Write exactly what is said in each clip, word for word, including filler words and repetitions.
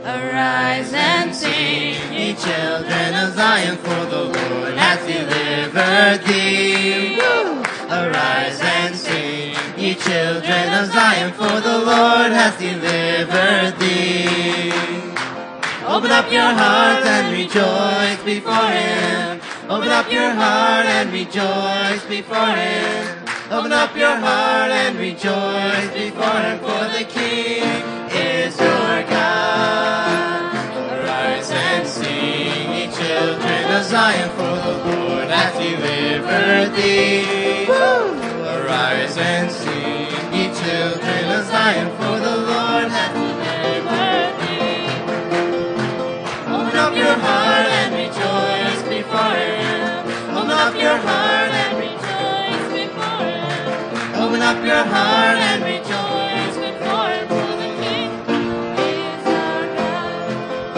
Arise and sing, ye children of Zion, for the Lord hath delivered thee. Woo! Arise and sing, ye children of Zion, for the Lord hath delivered thee. Open up your hearts and rejoice before Him. Open up your heart and rejoice before Him. Open up your heart and rejoice before Him, for the King is your God. Arise and sing, ye children of Zion, for the Lord hath delivered thee. Woo! Arise and sing, ye children of Zion, for the Lord hath delivered thee. Open up your heart and rejoice before Him. Open up your heart and rejoice before Him. Open up your heart and rejoice before Him, for the King is our God.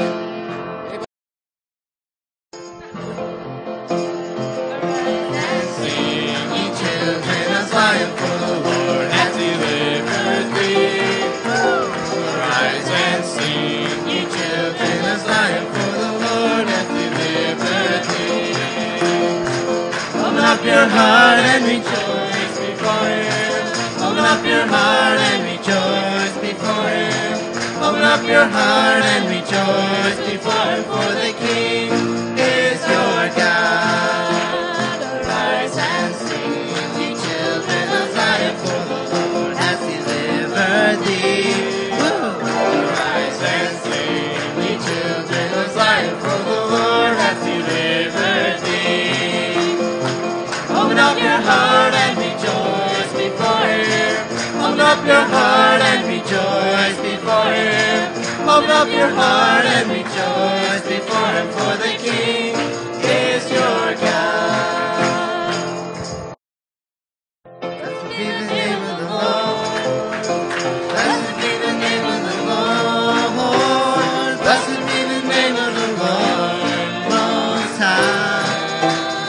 Sing, ye children of Zion, for the Lord hath delivered thee. Arise and sing, ye children of Zion, for the Lord hath delivered thee. Open up your heart and rejoice before Him. Open up your heart and rejoice before Him. Open up your heart and rejoice before Him, for the King is your God. Arise and sing, ye children of Zion, for the Lord hath delivered thee. Woo! Arise and sing, ye children of Zion, for the Lord hath delivered thee. Open up your heart and rejoice before Him. Open up your heart and rejoice before Him. Open up your heart and rejoice before Him, for the King is your God. Blessed be the name of the Lord. Blessed be the name of the Lord. Blessed be the name of the Lord Most High.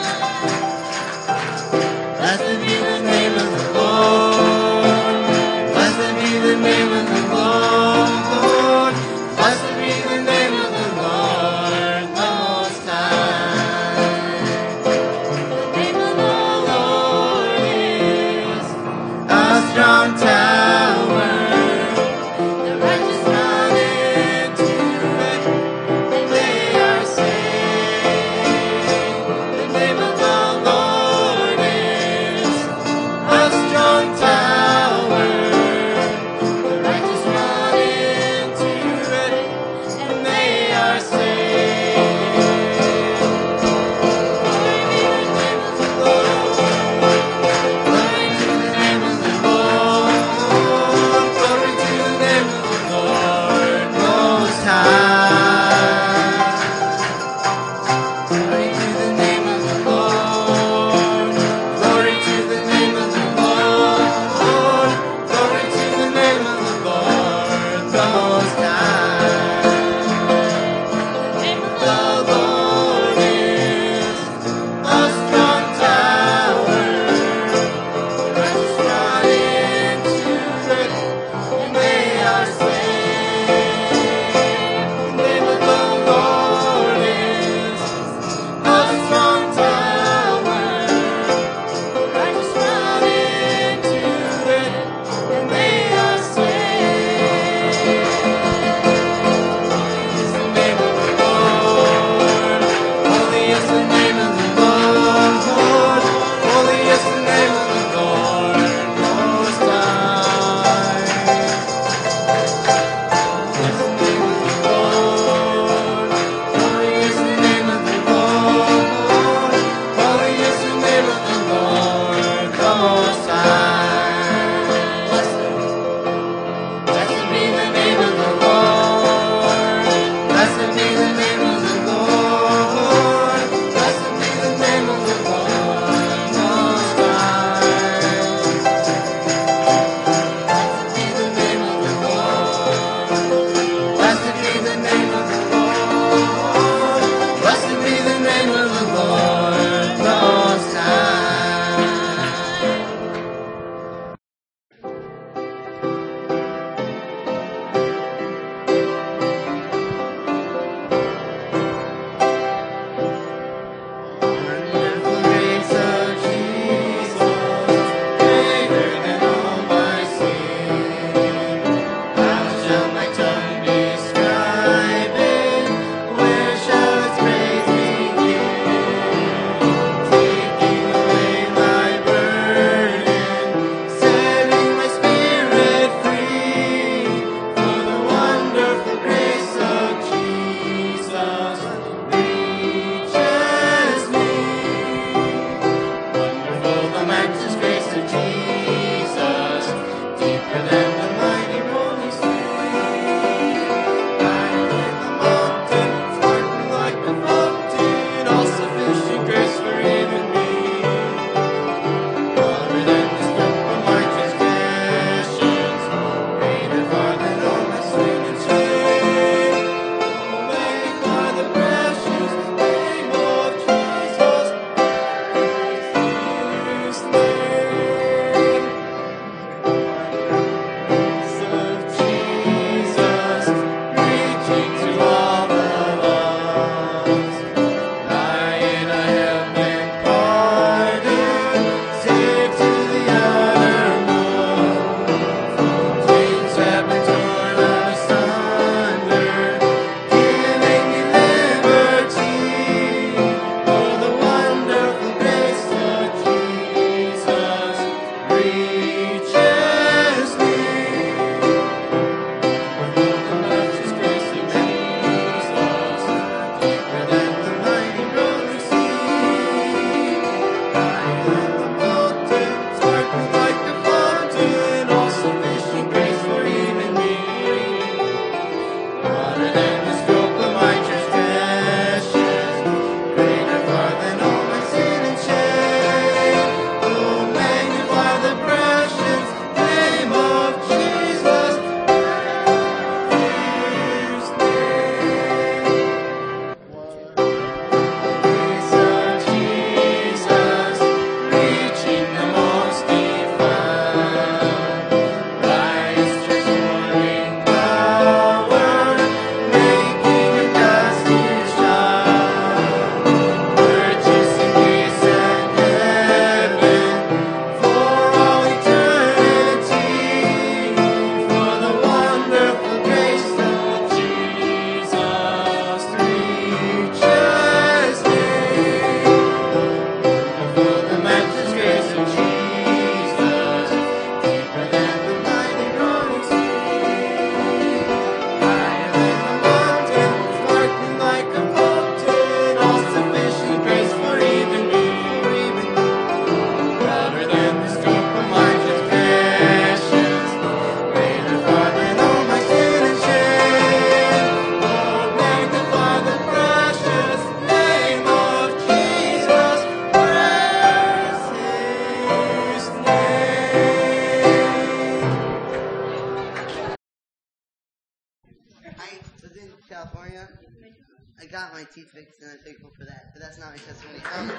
Blessed be the name of the Lord. Blessed be the name of the Lord. Blessed be the name of the Lord Most High. California. I got my teeth fixed, and I'm thankful for that. But that's not my testimony. Um,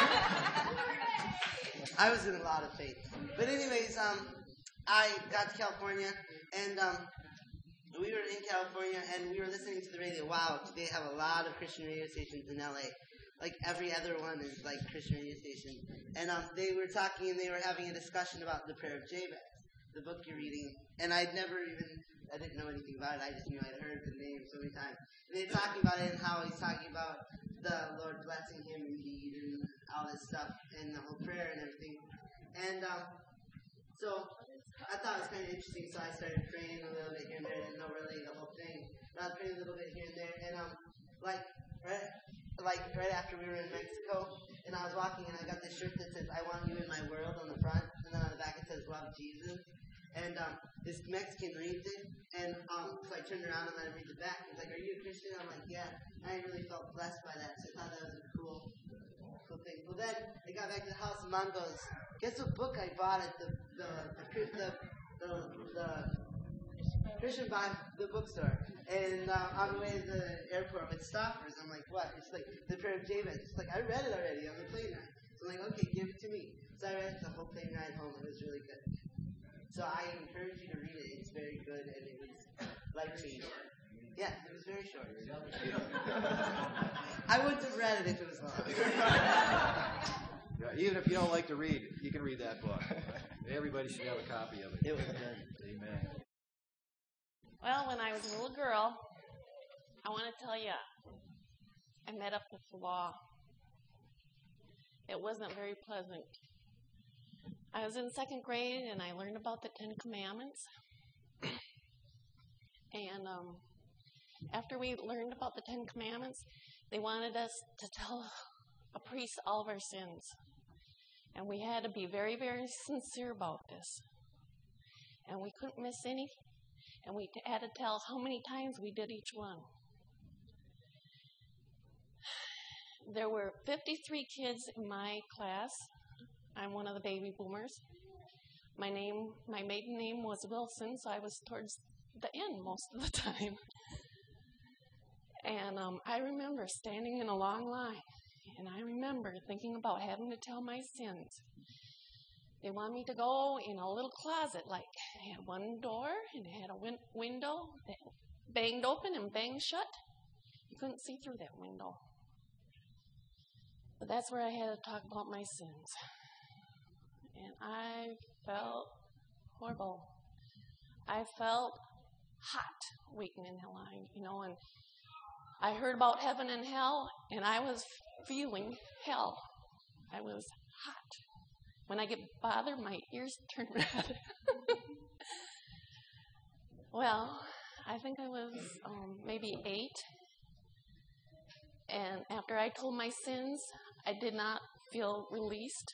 I was in a lot of faith. But anyways, um, I got to California, and um, we were in California, and we were listening to the radio. Wow, they have a lot of Christian radio stations in L A. Like every other one is like Christian radio station. And um, they were talking, and they were having a discussion about the prayer of Jabez, the book you're reading. And I'd never even, I didn't know anything about it. I just knew I'd heard the name so many times. And they're talking about it and how he's talking about the Lord blessing him indeed and all this stuff and the whole prayer and everything. And um, so I thought it was kind of interesting, so I started praying a little bit here and there. I didn't know really the whole thing, but I was praying a little bit here and there. And um, like right, like right after we were in Mexico, and I was walking, and I got this shirt that says "I want you in my world" on the front, and then on the back it says "Love Jesus." And um, this Mexican reads it, and um, so I turned around and I read the back. He's like, "Are you a Christian?" I'm like, "Yeah." And I really felt blessed by that, so I thought that was a cool, cool thing. Well, then I got back to the house, and Mom goes, "Guess what book I bought at the the the the, the, the Christian Bible the bookstore?" And uh, on the way to the airport with Stoppers, I'm like, "What?" It's like the Prayer of Jabez. It's like I read it already on the plane ride. So I'm like, "Okay, give it to me." So I read it the whole plane ride home. It was really good. So I encourage you to read it. It's very good, and it was life-changing. Yeah, it was very short. I wouldn't have read it if it was long. Yeah, even if you don't like to read, you can read that book. Everybody should have a copy of it. It was good. Amen. Well, when I was a little girl, I want to tell you, I met up with the law. It wasn't very pleasant. I was in second grade, and I learned about the Ten Commandments. And um, after we learned about the Ten Commandments, they wanted us to tell a priest all of our sins. And we had to be very, very sincere about this. And we couldn't miss any. And we had to tell how many times we did each one. There were fifty-three kids in my class. I'm one of the baby boomers. My name, my maiden name was Wilson, so I was towards the end most of the time. And um, I remember standing in a long line, and I remember thinking about having to tell my sins. They wanted me to go in a little closet, like it had one door, and it had a win- window that banged open and banged shut. You couldn't see through that window. But that's where I had to talk about my sins. And I felt horrible. I felt hot waiting in the line, you know, and I heard about heaven and hell, and I was feeling hell. I was hot. When I get bothered, my ears turn red. Well, I think I was um, maybe eight, and after I told my sins, I did not feel released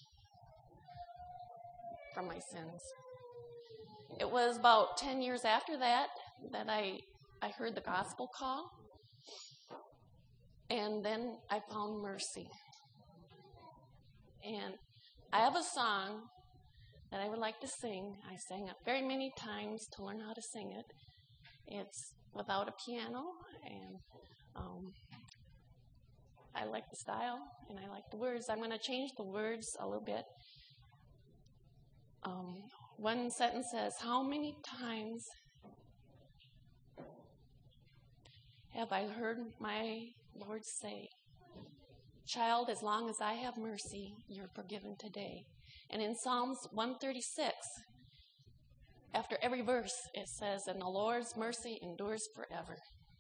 from my sins. It was about ten years after that that I, I heard the gospel call, and then I found mercy. And I have a song that I would like to sing. I sang it very many times to learn how to sing it. It's without a piano, and um, I like the style, and I like the words. I'm going to change the words a little bit. Um, one sentence says, "How many times have I heard my Lord say, 'Child, as long as I have mercy, you're forgiven today.'" And in Psalms one thirty-six, after every verse, it says, "And the Lord's mercy endures forever."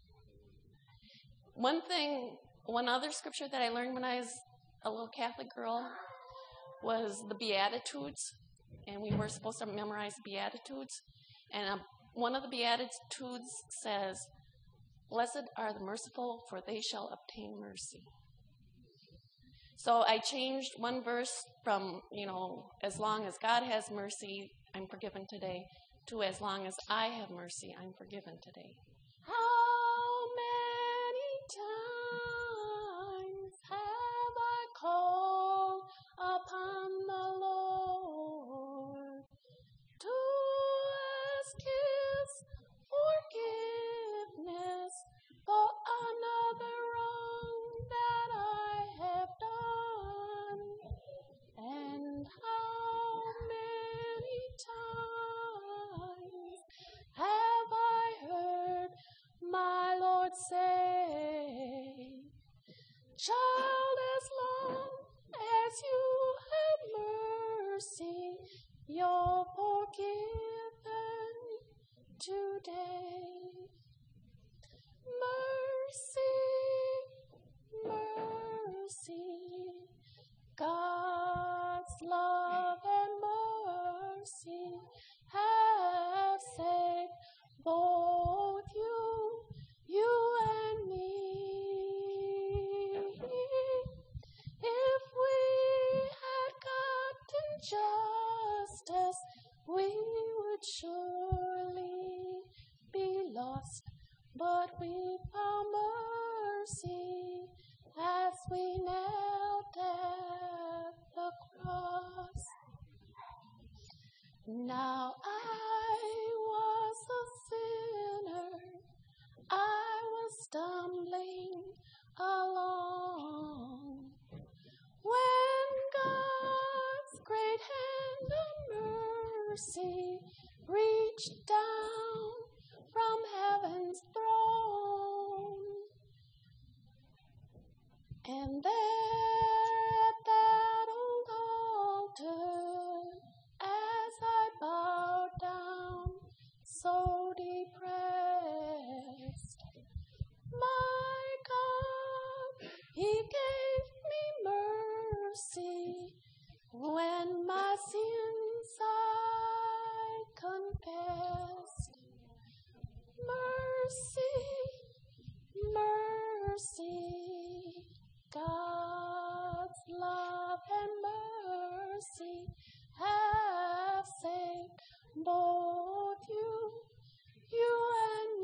One thing, one other scripture that I learned when I was a little Catholic girl was the Beatitudes. And we were supposed to memorize Beatitudes. And um, one of the Beatitudes says, "Blessed are the merciful, for they shall obtain mercy." So I changed one verse from, you know, as long as God has mercy, I'm forgiven today, to as long as I have mercy, I'm forgiven today. How many times have I called upon the Lord to ask His forgiveness for mercy, God's love and mercy have saved both you, you and me. If we had gotten justice, we would surely be lost, but we found mercy as we knelt at the cross. Now I was a sinner, I was stumbling along, when God's great hand of mercy reached down from heaven's throne. And there at that old altar, as I bowed down, so depressed, my God, He gave me mercy when my sins I confessed. Mercy, mercy, God's love and mercy have saved both you, you and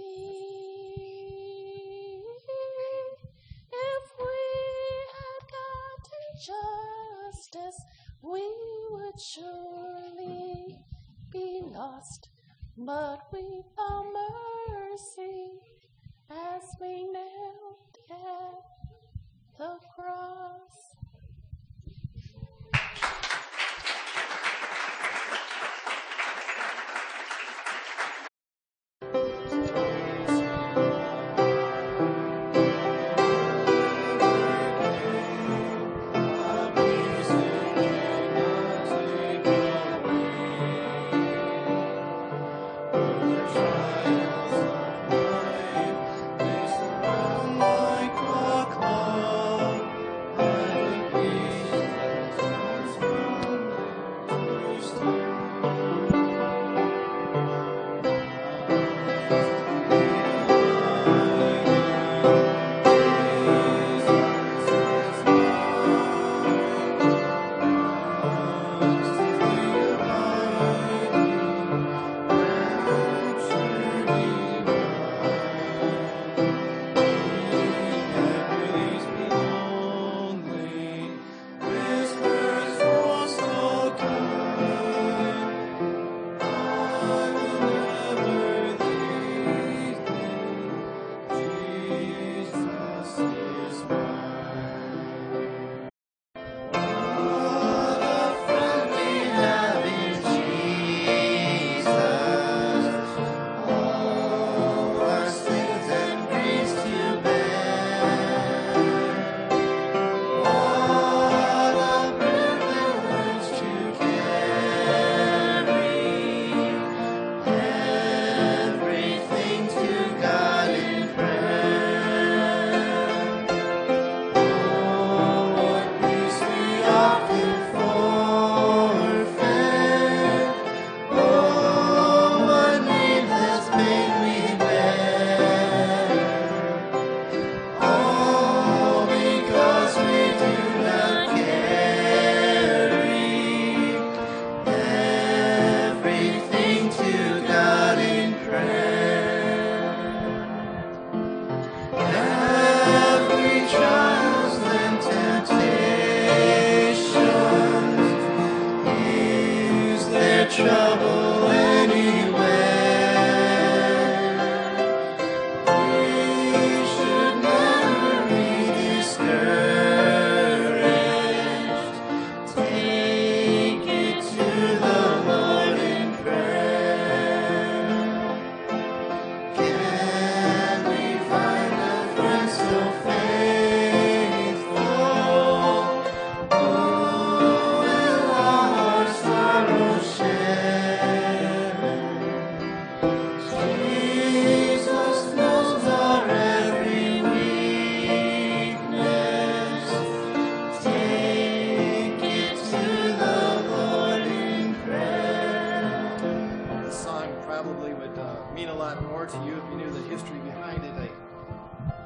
me. If we had gotten justice, we would surely be lost, but we found mercy as we knelt at the cross. Jesus.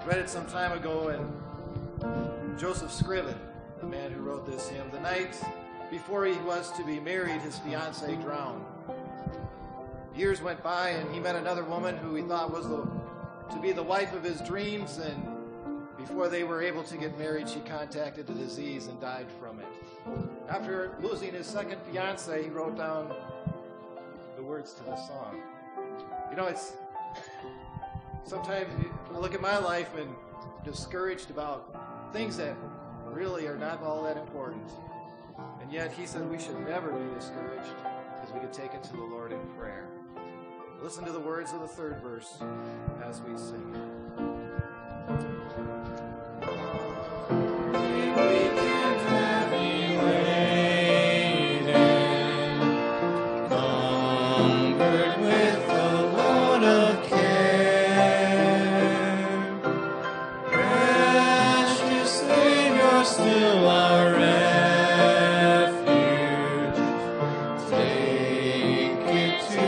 read it some time ago, and Joseph Scriven, the man who wrote this hymn, the night before he was to be married, his fiancée drowned. Years went by, and he met another woman who he thought was the, to be the wife of his dreams, and before they were able to get married, she contracted a disease and died from it. After losing his second fiancée, he wrote down the words to the song. You know, it's sometimes I look at my life and discouraged about things that really are not all that important. And yet he said we should never be discouraged because we could take it to the Lord in prayer. Listen to the words of the third verse as we sing.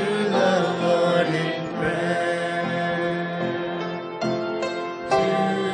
To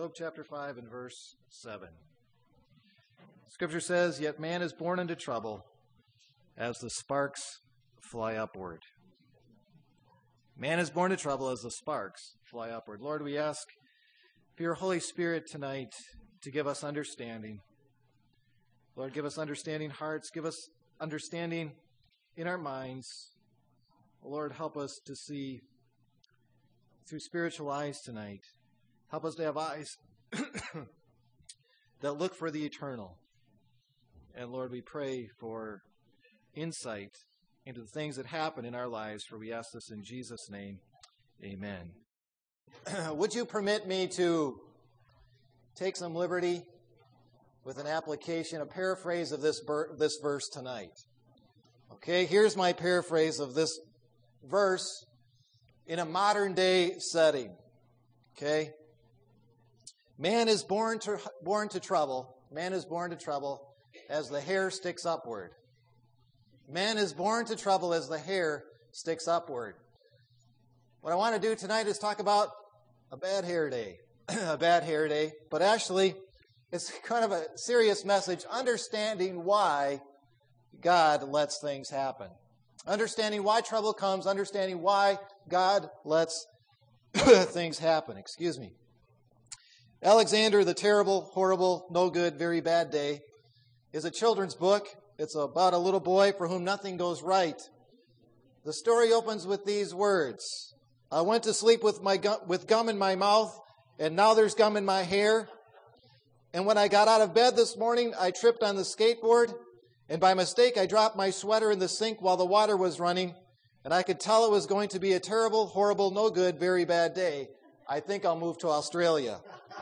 Job chapter five and verse seven. Scripture says, "Yet man is born into trouble as the sparks fly upward." Man is born to trouble as the sparks fly upward. Lord, we ask for your Holy Spirit tonight to give us understanding. Lord, give us understanding hearts. Give us understanding in our minds. Lord, help us to see through spiritual eyes tonight. Help us to have eyes that look for the eternal. And Lord, we pray for insight into the things that happen in our lives, for we ask this in Jesus' name. Amen. Would you permit me to take some liberty with an application, a paraphrase of this, ber- this verse tonight? Okay, here's my paraphrase of this verse in a modern day setting. Okay? Man is born to, born to trouble. Man is born to trouble as the hair sticks upward. Man is born to trouble as the hair sticks upward. What I want to do tonight is talk about a bad hair day. a bad hair day. But actually, it's kind of a serious message, understanding why God lets things happen. Understanding why trouble comes, understanding why God lets things happen. Excuse me. Alexander the Terrible, Horrible, No Good, Very Bad Day is a children's book. It's about a little boy for whom nothing goes right. The story opens with these words. I went to sleep with my gum, with gum in my mouth, and now there's gum in my hair. And when I got out of bed this morning, I tripped on the skateboard, and by mistake, I dropped my sweater in the sink while the water was running, and I could tell it was going to be a terrible, horrible, no good, very bad day. I think I'll move to Australia.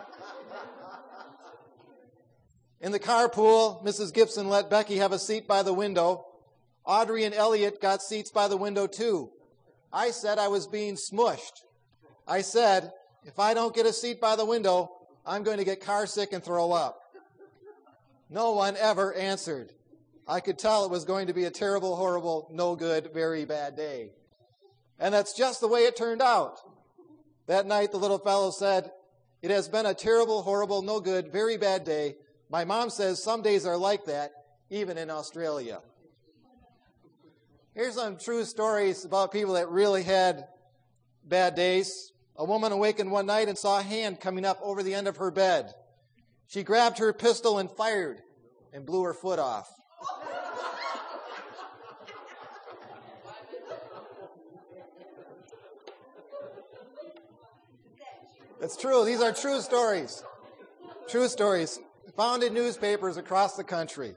In the carpool, Missus Gibson let Becky have a seat by the window. Audrey and Elliot got seats by the window too. I said I was being smushed. I said, if I don't get a seat by the window, I'm going to get car sick and throw up. No one ever answered. I could tell it was going to be a terrible, horrible, no good, very bad day. And that's just the way it turned out. That night, the little fellow said, it has been a terrible, horrible, no good, very bad day. My mom says some days are like that, even in Australia. Here's some true stories about people that really had bad days. A woman awakened one night and saw a hand coming up over the end of her bed. She grabbed her pistol and fired and blew her foot off. It's true. These are true stories. True stories found in newspapers across the country.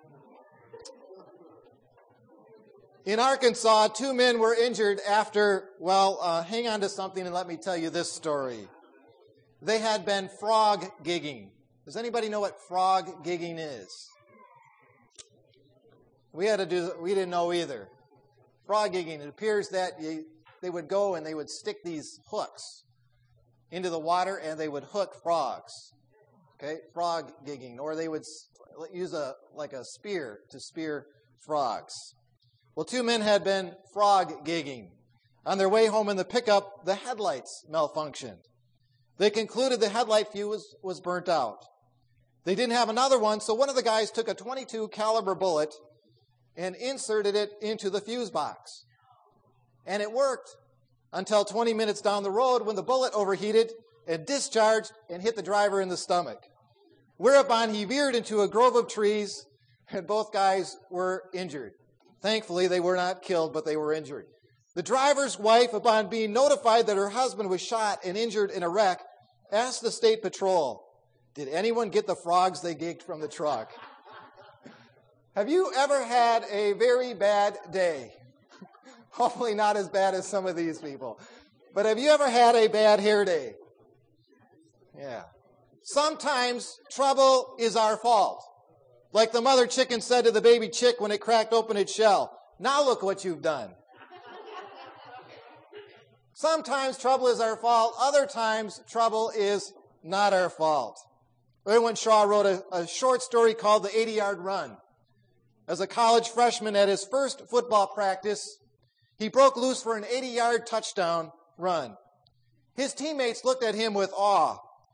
In Arkansas, two men were injured after, well, uh, hang on to something and let me tell you this story. They had been frog gigging. Does anybody know what frog gigging is? We had to do. We didn't know either. Frog gigging. It appears that you, they would go and they would stick these hooks into the water and they would hook frogs. Okay, frog gigging, or they would use a like a spear to spear frogs. Well, two men had been frog gigging. On their way home in the pickup, the headlights malfunctioned. They concluded the headlight fuse was, was burnt out. They didn't have another one, so one of the guys took a twenty-two caliber bullet and inserted it into the fuse box. And it worked until twenty minutes down the road when the bullet overheated and discharged and hit the driver in the stomach. Whereupon he veered into a grove of trees and both guys were injured. Thankfully, they were not killed, but they were injured. The driver's wife, upon being notified that her husband was shot and injured in a wreck, asked the state patrol, did anyone get the frogs they gigged from the truck? Have you ever had a very bad day? Hopefully not as bad as some of these people. But have you ever had a bad hair day? Yeah. Sometimes trouble is our fault. Like the mother chicken said to the baby chick when it cracked open its shell, now look what you've done. Sometimes trouble is our fault. Other times trouble is not our fault. Irwin Shaw wrote a, a short story called The eighty-Yard Run. As a college freshman at his first football practice, he broke loose for an eighty-yard touchdown run. His teammates looked at him with awe.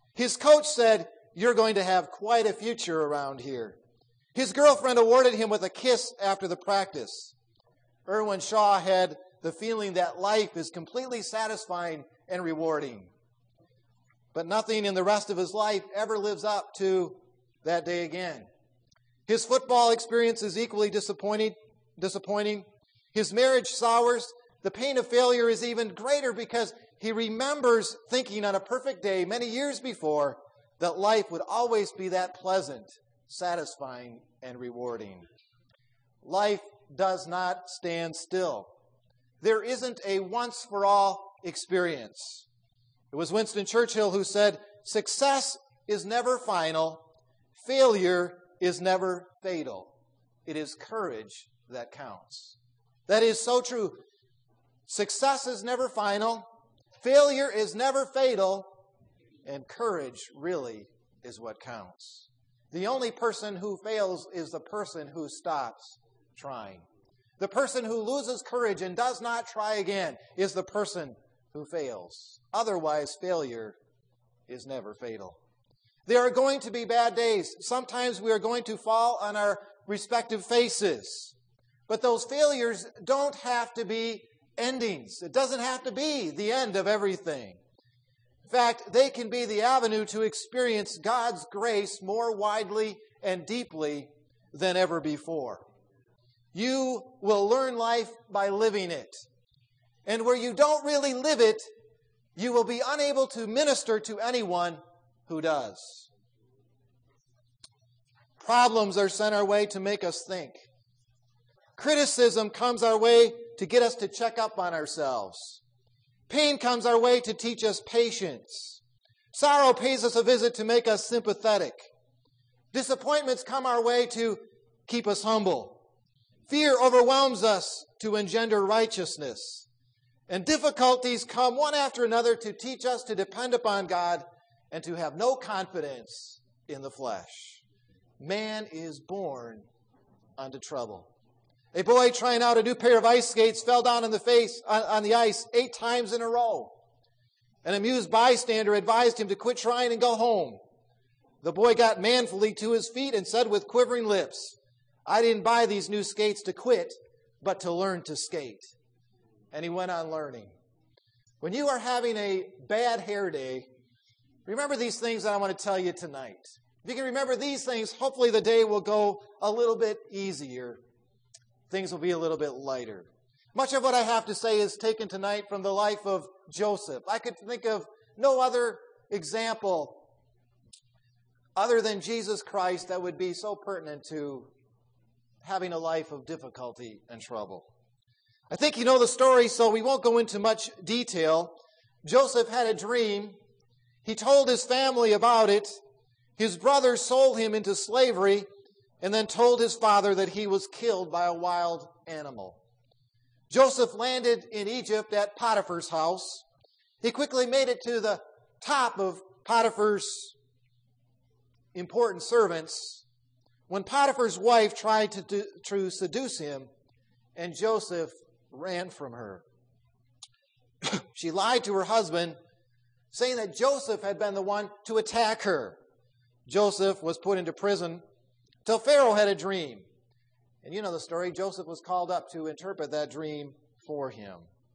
His coach said, "You're going to have quite a future around here." His girlfriend awarded him with a kiss after the practice. Irwin Shaw had the feeling that life is completely satisfying and rewarding. But nothing in the rest of his life ever lives up to that day again. His football experience is equally disappointing. disappointing. His marriage sours. The pain of failure is even greater because he remembers thinking on a perfect day many years before that life would always be that pleasant, satisfying, and rewarding. Life does not stand still. There isn't a once-for-all experience. It was Winston Churchill who said, "Success is never final. Failure is never fatal. It is courage that counts." That is so true. Success is never final. Failure is never fatal. And courage really is what counts. The only person who fails is the person who stops trying. The person who loses courage and does not try again is the person who fails. Otherwise, failure is never fatal. There are going to be bad days. Sometimes we are going to fall on our respective faces. But those failures don't have to be endings. It doesn't have to be the end of everything. In fact, they can be the avenue to experience God's grace more widely and deeply than ever before. You will learn life by living it. And where you don't really live it, you will be unable to minister to anyone who does. Problems are sent our way to make us think. Criticism comes our way to get us to check up on ourselves. Pain comes our way to teach us patience. Sorrow pays us a visit to make us sympathetic. Disappointments come our way to keep us humble. Fear overwhelms us to engender righteousness. And difficulties come one after another to teach us to depend upon God and to have no confidence in the flesh. Man is born unto trouble. A boy trying out a new pair of ice skates fell down on the face on, on the ice eight times in a row. An amused bystander advised him to quit trying and go home. The boy got manfully to his feet and said with quivering lips, "I didn't buy these new skates to quit, but to learn to skate." And he went on learning. When you are having a bad hair day, remember these things that I want to tell you tonight. If you can remember these things, hopefully the day will go a little bit easier. Things will be a little bit lighter. Much of what I have to say is taken tonight from the life of Joseph. I could think of no other example other than Jesus Christ that would be so pertinent to having a life of difficulty and trouble. I think you know the story, so we won't go into much detail. Joseph had a dream. He told his family about it. His brothers sold him into slavery and then told his father that he was killed by a wild animal. Joseph landed in Egypt at Potiphar's house. He quickly made it to the top of Potiphar's important servants when Potiphar's wife tried to, do, to seduce him, and Joseph ran from her. She lied to her husband, saying that Joseph had been the one to attack her. Joseph was put into prison till Pharaoh had a dream. And you know the story. Joseph was called up to interpret that dream for him.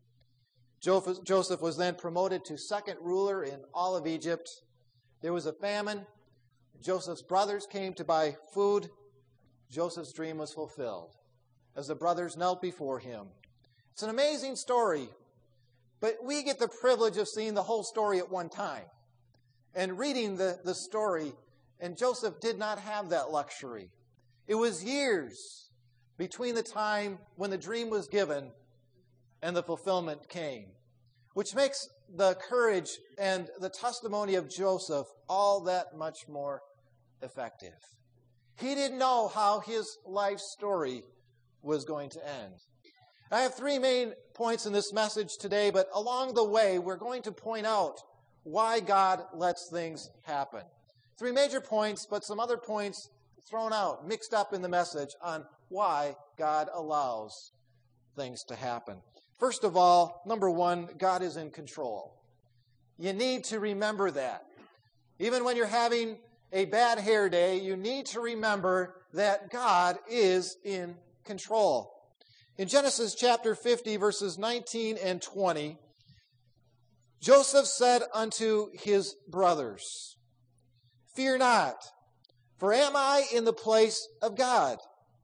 Joseph was then promoted to second ruler in all of Egypt. There was a famine. Joseph's brothers came to buy food. Joseph's dream was fulfilled as the brothers knelt before him. It's an amazing story, but we get the privilege of seeing the whole story at one time and reading the, the story, and Joseph did not have that luxury. It was years between the time when the dream was given and the fulfillment came, which makes the courage and the testimony of Joseph all that much more effective. He didn't know how his life story was going to end. I have three main points in this message today, but along the way, we're going to point out why God lets things happen. Three major points, but some other points thrown out, mixed up in the message on why God allows things to happen. First of all, number one, God is in control. You need to remember that. Even when you're having a bad hair day, you need to remember that God is in control. In Genesis chapter fifty, verses nineteen and twenty, Joseph said unto his brothers, "Fear not, for am I in the place of God?"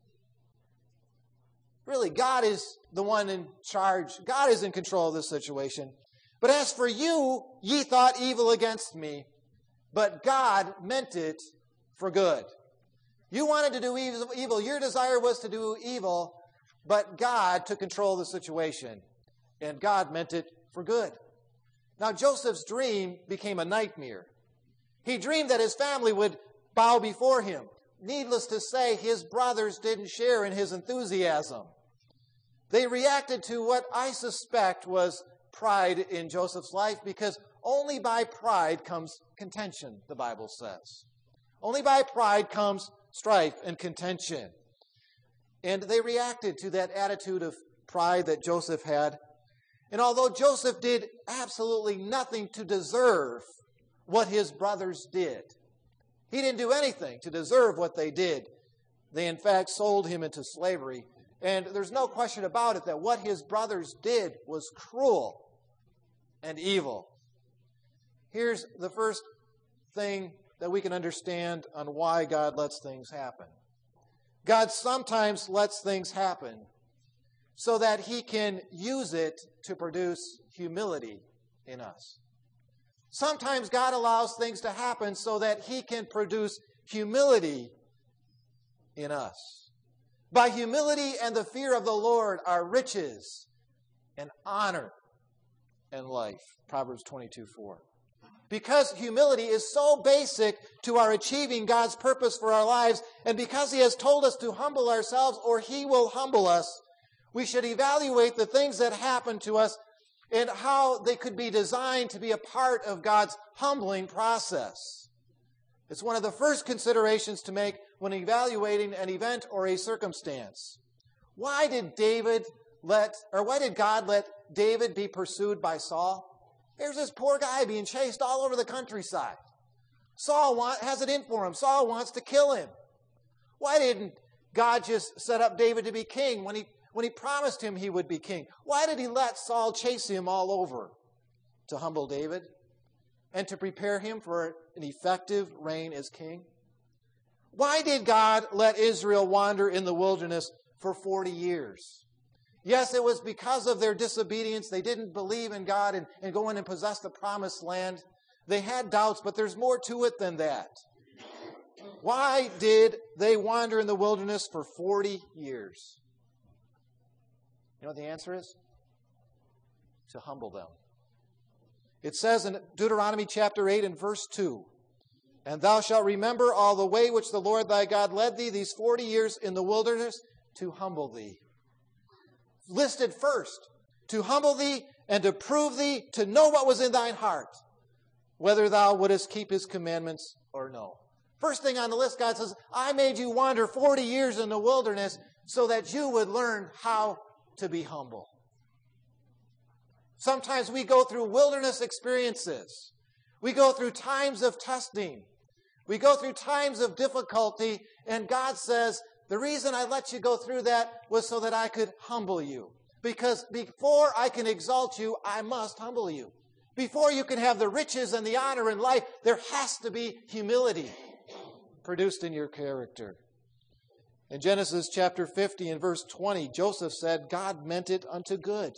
Really, God is the one in charge. God is in control of this situation. "But as for you, ye thought evil against me, but God meant it for good." You wanted to do evil. Your desire was to do evil, but God took control of the situation, and God meant it for good. Now, Joseph's dream became a nightmare. He dreamed that his family would bow before him. Needless to say, his brothers didn't share in his enthusiasm. They reacted to what I suspect was pride in Joseph's life, because only by pride comes contention, the Bible says. Only by pride comes strife and contention. And they reacted to that attitude of pride that Joseph had. And although Joseph did absolutely nothing to deserve what his brothers did, he didn't do anything to deserve what they did. They, in fact, sold him into slavery. And there's no question about it that what his brothers did was cruel and evil. Here's the first thing that we can understand on why God lets things happen. God sometimes lets things happen so that he can use it to produce humility in us. Sometimes God allows things to happen so that he can produce humility in us. By humility and the fear of the Lord are riches and honor and life. Proverbs twenty-two four. Because humility is so basic to our achieving God's purpose for our lives, and because he has told us to humble ourselves or he will humble us, we should evaluate the things that happen to us and how they could be designed to be a part of God's humbling process. It's one of the first considerations to make when evaluating an event or a circumstance. Why did David let, or why did God let David be pursued by Saul? Here's this poor guy being chased all over the countryside. Saul want, has it in for him. Saul wants to kill him. Why didn't God just set up David to be king when he, when he promised him he would be king? Why did he let Saul chase him all over? To humble David and to prepare him for an effective reign as king? Why did God let Israel wander in the wilderness for forty years? Yes, it was because of their disobedience. They didn't believe in God and, and go in and possess the promised land. They had doubts, but there's more to it than that. Why did they wander in the wilderness for forty years? You know what the answer is? To humble them. It says in Deuteronomy chapter eight and verse two, "And thou shalt remember all the way which the Lord thy God led thee these forty years in the wilderness to humble thee." Listed first, to humble thee and to prove thee, to know what was in thine heart, whether thou wouldest keep his commandments or no. First thing on the list, God says, I made you wander forty years in the wilderness so that you would learn how to be humble. Sometimes we go through wilderness experiences. We go through times of testing. We go through times of difficulty, and God says, the reason I let you go through that was so that I could humble you. Because before I can exalt you, I must humble you. Before you can have the riches and the honor in life, there has to be humility produced in your character. In Genesis chapter fifty and verse twenty, Joseph said, God meant it unto good.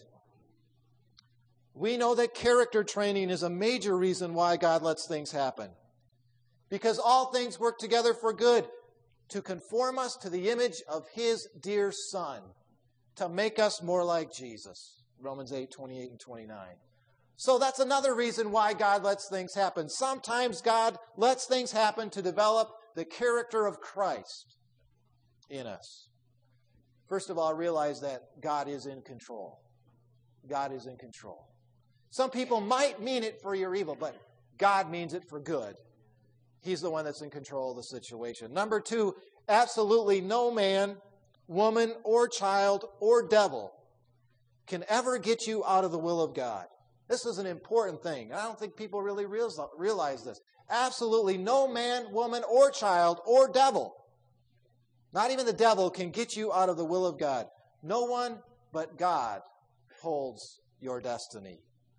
We know that character training is a major reason why God lets things happen. Because all things work together for good, to conform us to the image of his dear Son, to make us more like Jesus. Romans eight, twenty-eight and twenty-nine. So that's another reason why God lets things happen. Sometimes God lets things happen to develop the character of Christ in us. First of all, realize that God is in control. God is in control. Some people might mean it for your evil, but God means it for good. He's the one that's in control of the situation. Number two, absolutely no man, woman, or child, or devil can ever get you out of the will of God. This is an important thing. I don't think people really realize this. Absolutely no man, woman, or child, or devil, not even the devil, can get you out of the will of God. No one but God holds your destiny.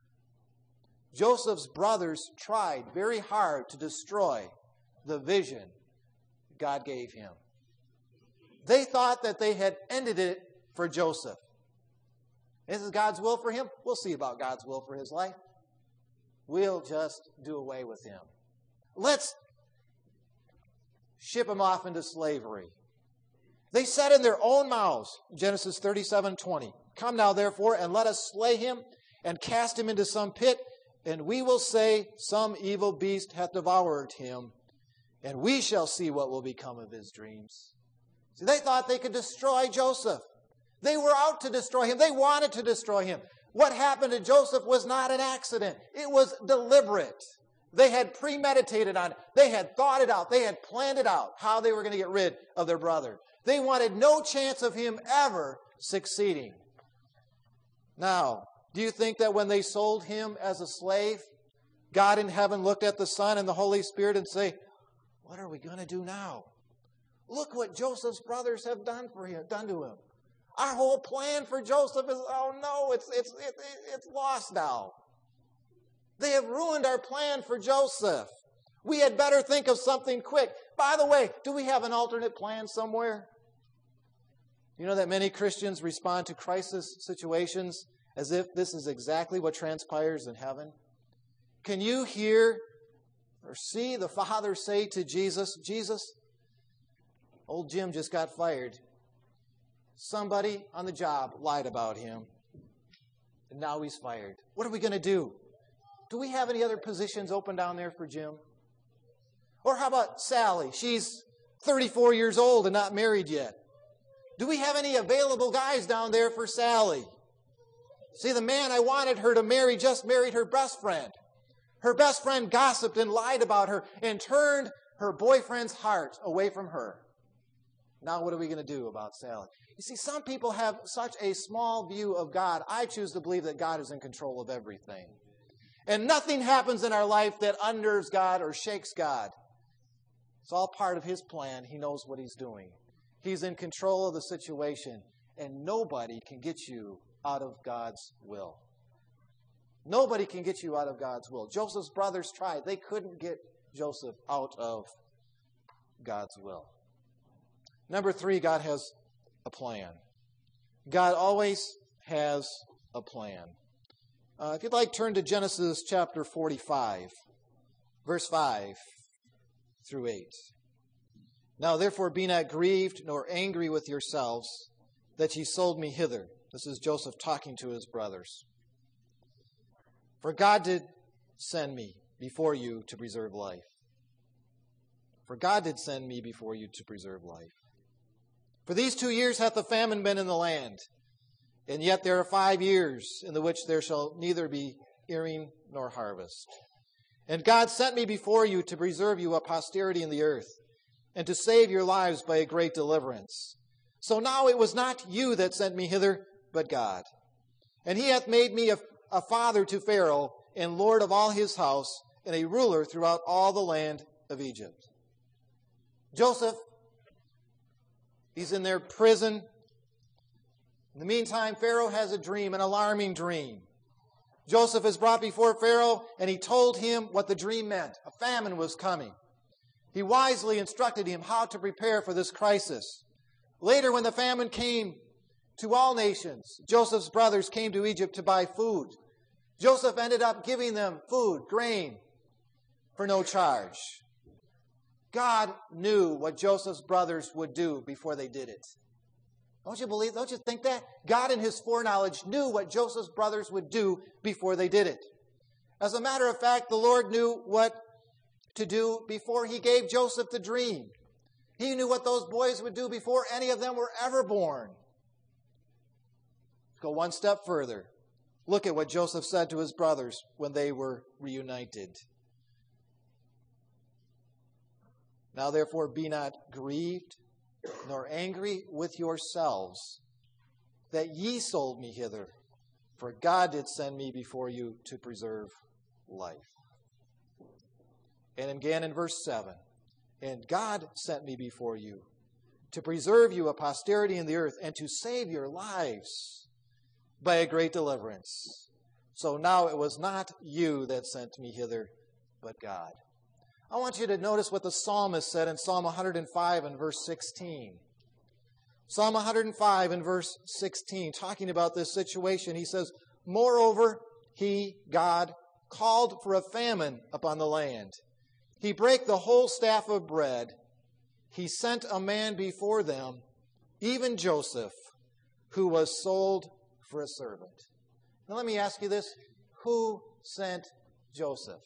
Joseph's brothers tried very hard to destroy the vision God gave him. They thought that they had ended it for Joseph. This is God's will for him. We'll see about God's will for his life. We'll just do away with him. Let's ship him off into slavery. They said in their own mouths, Genesis thirty-seven twenty, "Come now, therefore, and let us slay him and cast him into some pit, and we will say, some evil beast hath devoured him, and we shall see what will become of his dreams." See, they thought they could destroy Joseph. They were out to destroy him. They wanted to destroy him. What happened to Joseph was not an accident. It was deliberate. They had premeditated on it. They had thought it out. They had planned it out, how they were going to get rid of their brother. They wanted no chance of him ever succeeding. Now, do you think that when they sold him as a slave, God in heaven looked at the Son and the Holy Spirit and say, "What are we going to do now? Look what Joseph's brothers have done for him, done to him. Our whole plan for Joseph is, oh no, it's, it's, it, it's lost now. They have ruined our plan for Joseph. We had better think of something quick. By the way, do we have an alternate plan somewhere?" You know that many Christians respond to crisis situations as if this is exactly what transpires in heaven? Can you hear or see the Father say to Jesus, "Jesus, old Jim just got fired. Somebody on the job lied about him, and now he's fired. What are we going to do? Do we have any other positions open down there for Jim?" Or how about Sally? She's thirty-four years old and not married yet. Do we have any available guys down there for Sally? See, the man I wanted her to marry just married her best friend. Her best friend gossiped and lied about her and turned her boyfriend's heart away from her. Now what are we going to do about Sally? You see, some people have such a small view of God. I choose to believe that God is in control of everything. And nothing happens in our life that unnerves God or shakes God. It's all part of his plan. He knows what he's doing. He's in control of the situation, and nobody can get you out of God's will. Nobody can get you out of God's will. Joseph's brothers tried. They couldn't get Joseph out of God's will. Number three, God has a plan. God always has a plan. Uh, if you'd like, turn to Genesis chapter forty-five, verse five through eight. "Now therefore be not grieved nor angry with yourselves that ye sold me hither." This is Joseph talking to his brothers. "For God did send me before you to preserve life. For God did send me before you to preserve life. For these two years hath the famine been in the land, and yet there are five years in the which there shall neither be earing nor harvest. And God sent me before you to preserve you a posterity in the earth, and to save your lives by a great deliverance. So now it was not you that sent me hither, but God. And he hath made me a, a father to Pharaoh, and lord of all his house, and a ruler throughout all the land of Egypt." Joseph, he's in their prison. In the meantime, Pharaoh has a dream, an alarming dream. Joseph is brought before Pharaoh, and he told him what the dream meant. A famine was coming. He wisely instructed him how to prepare for this crisis. Later, when the famine came to all nations, Joseph's brothers came to Egypt to buy food. Joseph ended up giving them food, grain, for no charge. God knew what Joseph's brothers would do before they did it. Don't you believe, don't you think that? God in his foreknowledge knew what Joseph's brothers would do before they did it. As a matter of fact, the Lord knew what to do before he gave Joseph the dream. He knew what those boys would do before any of them were ever born. Go one step further. Look at what Joseph said to his brothers when they were reunited. "Now therefore be not grieved, nor angry with yourselves, that ye sold me hither. For God did send me before you to preserve life. And again in verse seven, and God sent me before you to preserve you a posterity in the earth and to save your lives by a great deliverance. So now it was not you that sent me hither, but God. I want you to notice what the psalmist said in Psalm one hundred five and verse sixteen. Psalm one hundred five and verse sixteen, talking about this situation, he says, moreover, he, God, called for a famine upon the land. He brake the whole staff of bread. He sent a man before them, even Joseph, who was sold for a servant. Now let me ask you this. Who sent Joseph?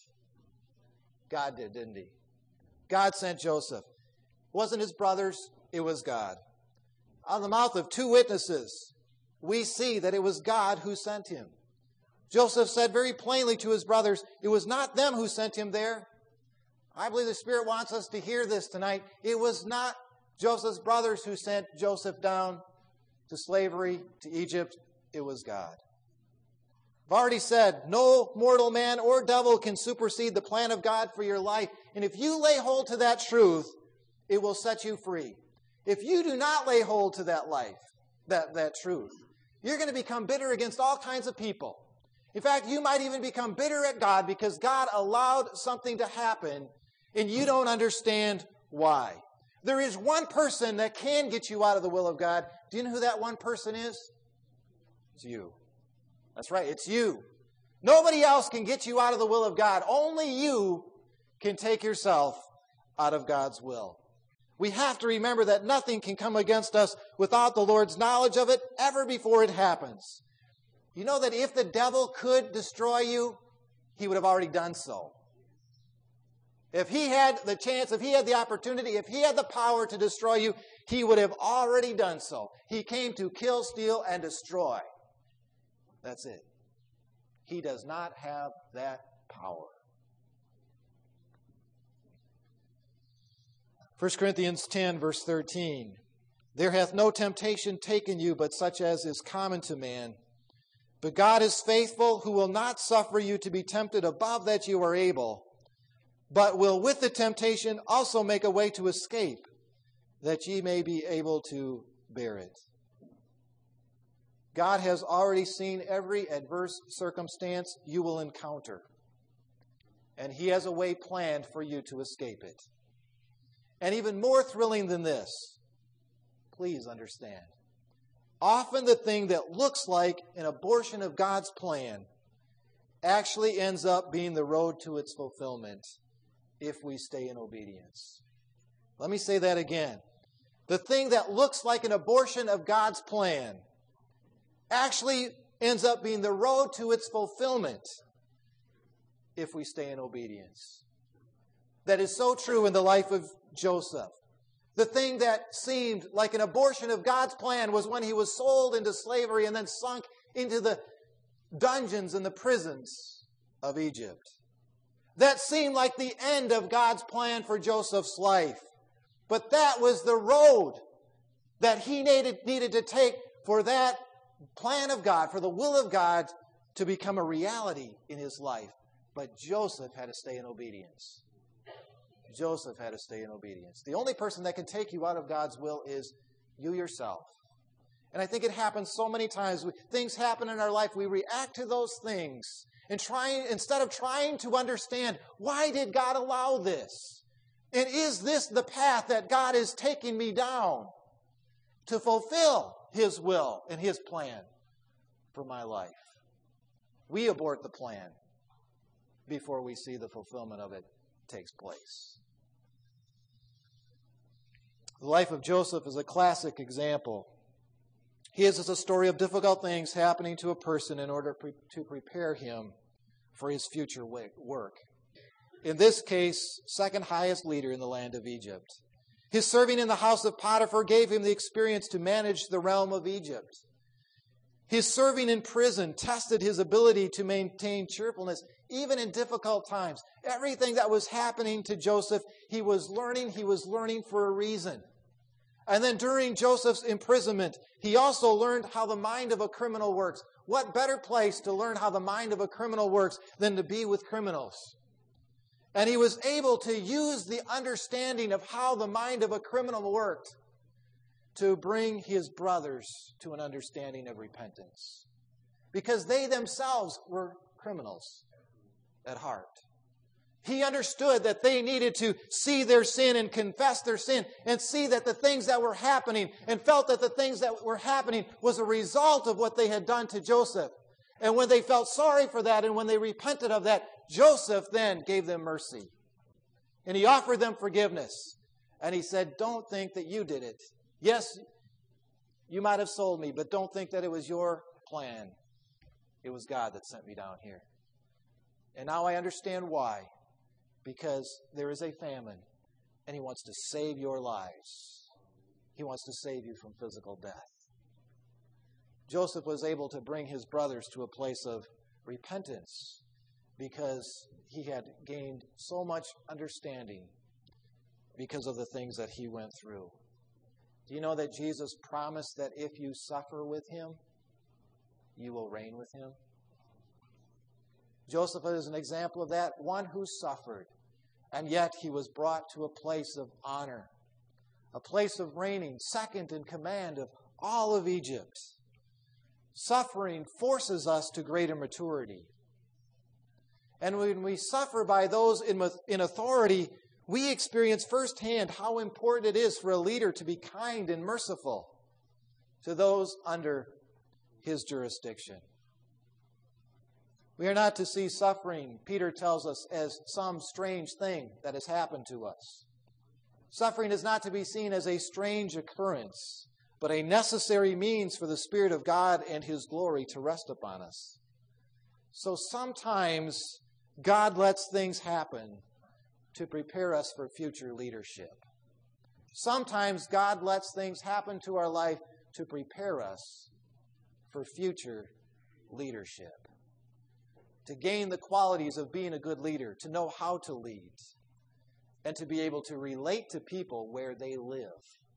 God did, didn't he? God sent Joseph. It wasn't his brothers, it was God. Out of the mouth of two witnesses, we see that it was God who sent him. Joseph said very plainly to his brothers, it was not them who sent him there. I believe the Spirit wants us to hear this tonight. It was not Joseph's brothers who sent Joseph down to slavery, to Egypt. It was God. I've already said, no mortal man or devil can supersede the plan of God for your life. And if you lay hold to that truth, it will set you free. If you do not lay hold to that life, that, that truth, you're going to become bitter against all kinds of people. In fact, you might even become bitter at God because God allowed something to happen and you don't understand why. There is one person that can get you out of the will of God. Do you know who that one person is? It's you. That's right, it's you. Nobody else can get you out of the will of God. Only you can take yourself out of God's will. We have to remember that nothing can come against us without the Lord's knowledge of it ever before it happens. You know that if the devil could destroy you, he would have already done so. If he had the chance, if he had the opportunity, if he had the power to destroy you, he would have already done so. He came to kill, steal, and destroy. That's it. He does not have that power. First Corinthians ten, verse thirteen. There hath no temptation taken you, but such as is common to man. But God is faithful, who will not suffer you to be tempted above that you are able, but will with the temptation also make a way to escape, that ye may be able to bear it. God has already seen every adverse circumstance you will encounter, and He has a way planned for you to escape it. And even more thrilling than this, please understand, often the thing that looks like an abortion of God's plan actually ends up being the road to its fulfillment if we stay in obedience. Let me say that again. The thing that looks like an abortion of God's plan actually ends up being the road to its fulfillment if we stay in obedience. That is so true in the life of Joseph. The thing that seemed like an abortion of God's plan was when he was sold into slavery and then sunk into the dungeons and the prisons of Egypt. That seemed like the end of God's plan for Joseph's life. But that was the road that he needed, needed to take for that plan of God, for the will of God to become a reality in his life. But Joseph had to stay in obedience. Joseph had to stay in obedience. The only person that can take you out of God's will is you yourself. And I think it happens so many times. Things happen in our life. We react to those things. And trying, instead of trying to understand, why did God allow this? And is this the path that God is taking me down to fulfill His will and His plan for my life? We abort the plan before we see the fulfillment of it takes place. The life of Joseph is a classic example. His is a story of difficult things happening to a person in order pre- to prepare him for his future work. In this case, second highest leader in the land of Egypt. His serving in the house of Potiphar gave him the experience to manage the realm of Egypt. His serving in prison tested his ability to maintain cheerfulness, even in difficult times. Everything that was happening to Joseph, he was learning, he was learning for a reason. And then during Joseph's imprisonment, he also learned how the mind of a criminal works. what better place to learn how the mind of a criminal works than to be with criminals? And he was able to use the understanding of how the mind of a criminal worked to bring his brothers to an understanding of repentance. Because they themselves were criminals at heart. He understood that they needed to see their sin and confess their sin and see that the things that were happening and felt that the things that were happening was a result of what they had done to Joseph. And when they felt sorry for that and when they repented of that, Joseph then gave them mercy. And he offered them forgiveness. And he said, don't think that you did it. Yes, you might have sold me, but don't think that it was your plan. It was God that sent me down here. And now I understand why. Because there is a famine, and he wants to save your lives. He wants to save you from physical death. Joseph was able to bring his brothers to a place of repentance because he had gained so much understanding because of the things that he went through. Do you know that Jesus promised that if you suffer with him, you will reign with him? Joseph is an example of that, one who suffered, and yet he was brought to a place of honor, a place of reigning, second in command of all of Egypt. Suffering forces us to greater maturity. And when we suffer by those in, in authority, we experience firsthand how important it is for a leader to be kind and merciful to those under his jurisdiction. We are not to see suffering, Peter tells us, as some strange thing that has happened to us. Suffering is not to be seen as a strange occurrence, but a necessary means for the Spirit of God and his glory to rest upon us. So sometimes God lets things happen to prepare us for future leadership. Sometimes God lets things happen to our life to prepare us for future leadership. To gain the qualities of being a good leader, to know how to lead, and to be able to relate to people where they live.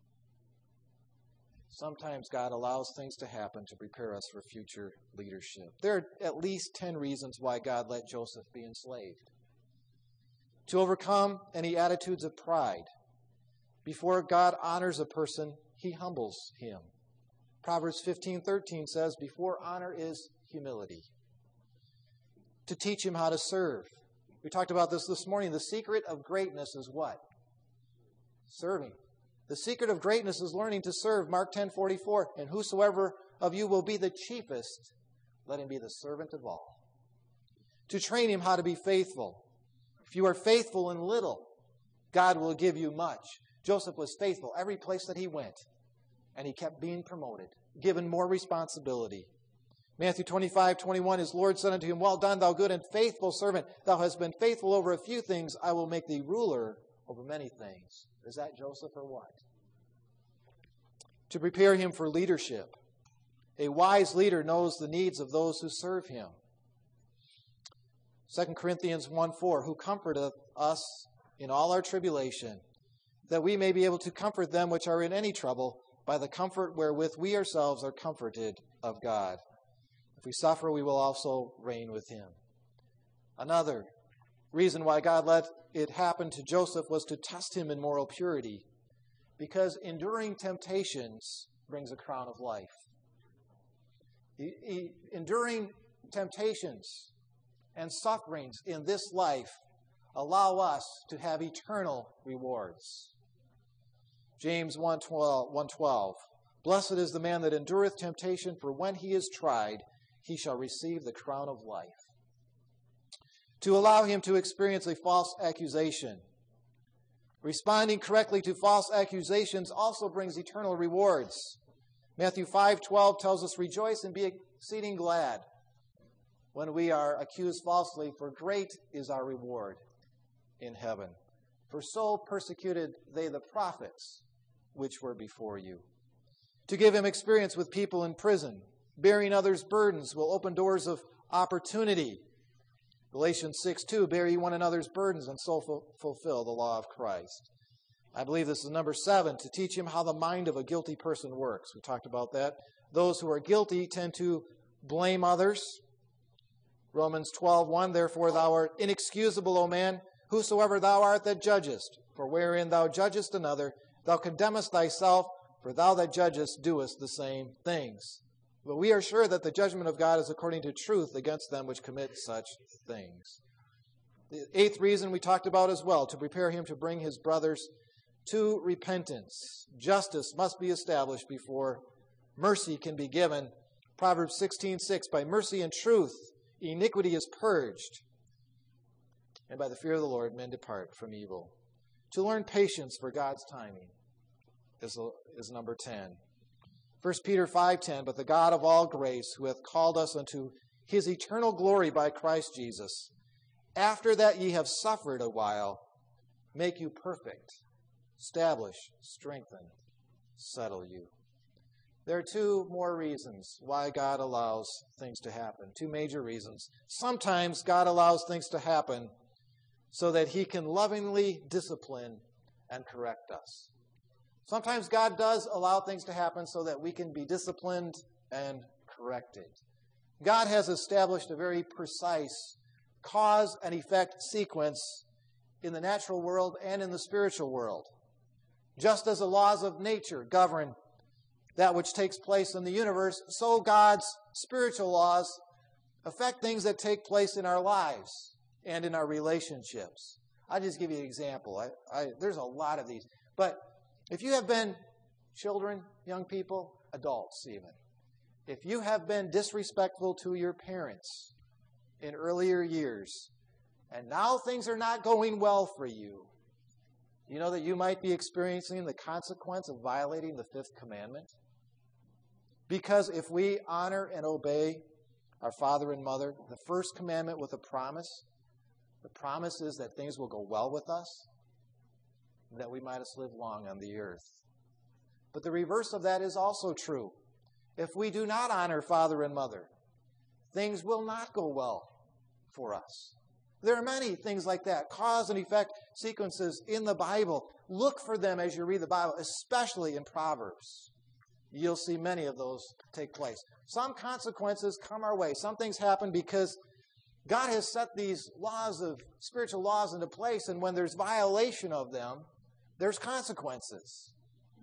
Sometimes God allows things to happen to prepare us for future leadership. There are at least ten reasons why God let Joseph be enslaved. To overcome any attitudes of pride. Before God honors a person, he humbles him. Proverbs fifteen thirteen says, before honor is humility. To teach him how to serve. We talked about this this morning. The secret of greatness is what? Serving. The secret of greatness is learning to serve. Mark ten forty-four. And whosoever of you will be the chiefest, let him be the servant of all. To train him how to be faithful. If you are faithful in little, God will give you much. Joseph was faithful every place that he went. And he kept being promoted, given more responsibility. Matthew twenty-five twenty-one, his Lord said unto him, well done, thou good and faithful servant. Thou hast been faithful over a few things. I will make thee ruler over many things. Is that Joseph or what? To prepare him for leadership. A wise leader knows the needs of those who serve him. Second Corinthians one four, who comforteth us in all our tribulation, that we may be able to comfort them which are in any trouble by the comfort wherewith we ourselves are comforted of God. If we suffer, we will also reign with him. Another reason why God let it happen to Joseph was to test him in moral purity, because enduring temptations brings a crown of life. He, he, enduring temptations and sufferings in this life allow us to have eternal rewards. James one twelve, blessed is the man that endureth temptation, for when he is tried, he shall receive the crown of life. To allow him to experience a false accusation. Responding correctly to false accusations also brings eternal rewards. Matthew five twelve tells us, rejoice and be exceeding glad when we are accused falsely, for great is our reward in heaven. For so persecuted they the prophets which were before you. To give him experience with people in prison. Bearing others' burdens will open doors of opportunity. Galatians six two, bear ye one another's burdens and so fulfill the law of Christ. I believe this is number seven, to teach him how the mind of a guilty person works. We talked about that. Those who are guilty tend to blame others. Romans twelve one, therefore thou art inexcusable, O man, whosoever thou art that judgest. For wherein thou judgest another, thou condemnest thyself, for thou that judgest doest the same things. But we are sure that the judgment of God is according to truth against them which commit such things. The eighth reason we talked about as well, to prepare him to bring his brothers to repentance. Justice must be established before mercy can be given. Proverbs sixteen six, by mercy and truth iniquity is purged, and by the fear of the Lord men depart from evil. To learn patience for God's timing is, is number ten. First Peter five ten, but the God of all grace, who hath called us unto his eternal glory by Christ Jesus, after that ye have suffered a while, make you perfect, establish, strengthen, settle you. There are two more reasons why God allows things to happen. Two major reasons. Sometimes God allows things to happen so that he can lovingly discipline and correct us. Sometimes God does allow things to happen so that we can be disciplined and corrected. God has established a very precise cause and effect sequence in the natural world and in the spiritual world. Just as the laws of nature govern that which takes place in the universe, so God's spiritual laws affect things that take place in our lives and in our relationships. I'll just give you an example. I, I, there's a lot of these. But if you have been children, young people, adults even, if you have been disrespectful to your parents in earlier years, and now things are not going well for you, you know that you might be experiencing the consequence of violating the fifth commandment? Because if we honor and obey our father and mother, the first commandment with a promise, the promise is that things will go well with us, that we might have lived long on the earth. But the reverse of that is also true. If we do not honor father and mother, things will not go well for us. There are many things like that, cause and effect sequences in the Bible. Look for them as you read the Bible, especially in Proverbs. You'll see many of those take place. Some consequences come our way. Some things happen because God has set these laws of spiritual laws into place, and when there's violation of them, there's consequences.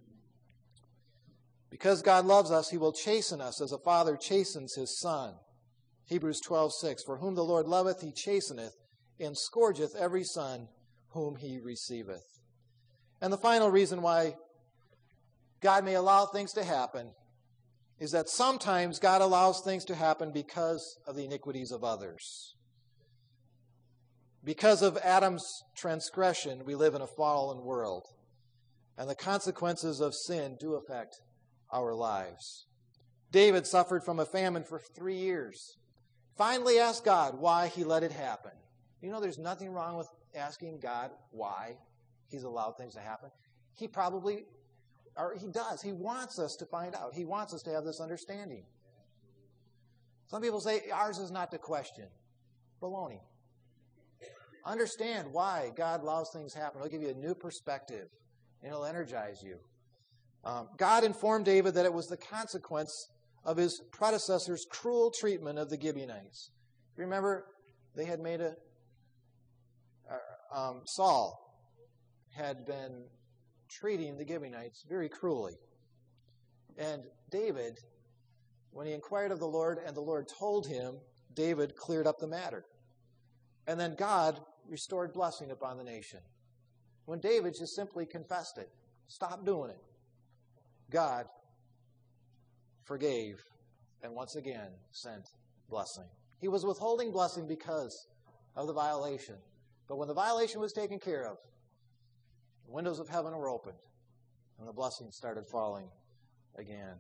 Because God loves us, he will chasten us as a father chastens his son. Hebrews twelve six, for whom the Lord loveth, he chasteneth, and scourgeth every son whom he receiveth. And the final reason why God may allow things to happen is that sometimes God allows things to happen because of the iniquities of others. Because of Adam's transgression, we live in a fallen world, and the consequences of sin do affect our lives. David suffered from a famine for three years. Finally asked God why he let it happen. You know, there's nothing wrong with asking God why he's allowed things to happen. He probably, or he does. He wants us to find out. He wants us to have this understanding. Some people say ours is not the question. Baloney. Understand why God allows things to happen. It'll give you a new perspective, and it'll energize you. Um, God informed David that it was the consequence of his predecessor's cruel treatment of the Gibeonites. Remember, they had made a, uh, um, Saul had been treating the Gibeonites very cruelly. And David, when he inquired of the Lord and the Lord told him, David cleared up the matter. And then God restored blessing upon the nation. When David just simply confessed it, stopped doing it, God forgave and once again sent blessing. He was withholding blessing because of the violation. But when the violation was taken care of, the windows of heaven were opened and the blessings started falling again.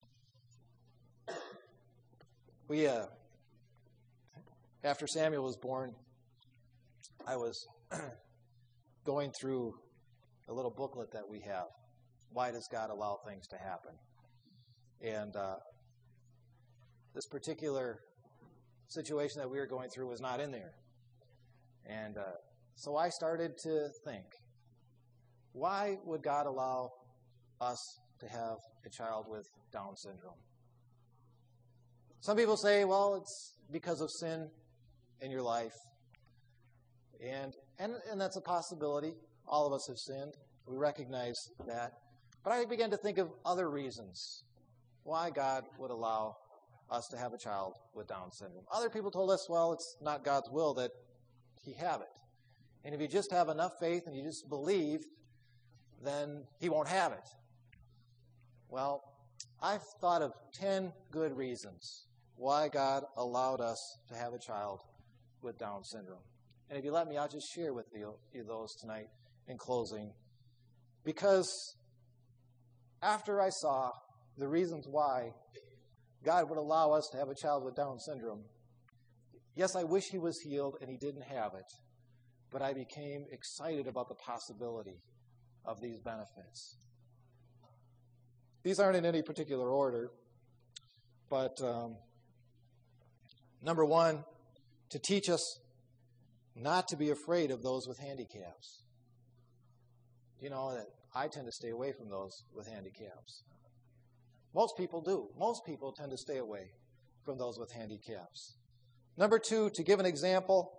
We, uh, after Samuel was born, I was going through a little booklet that we have. Why does God allow things to happen? And uh, this particular situation that we were going through was not in there. And uh, so I started to think, why would God allow us to have a child with Down syndrome? Some people say, well, it's because of sin in your life. And, and, and that's a possibility. All of us have sinned. We recognize that. But I began to think of other reasons why God would allow us to have a child with Down syndrome. Other people told us, well, it's not God's will that he have it. And if you just have enough faith and you just believe, then he won't have it. Well, I've thought of ten good reasons why God allowed us to have a child with Down syndrome. And if you let me, I'll just share with you, you those tonight in closing. Because after I saw the reasons why God would allow us to have a child with Down syndrome, yes, I wish he was healed and he didn't have it, but I became excited about the possibility of these benefits. These aren't in any particular order, but um, number one, to teach us not to be afraid of those with handicaps. You know that I tend to stay away from those with handicaps. Most people do. Most people tend to stay away from those with handicaps. Number two, to give an example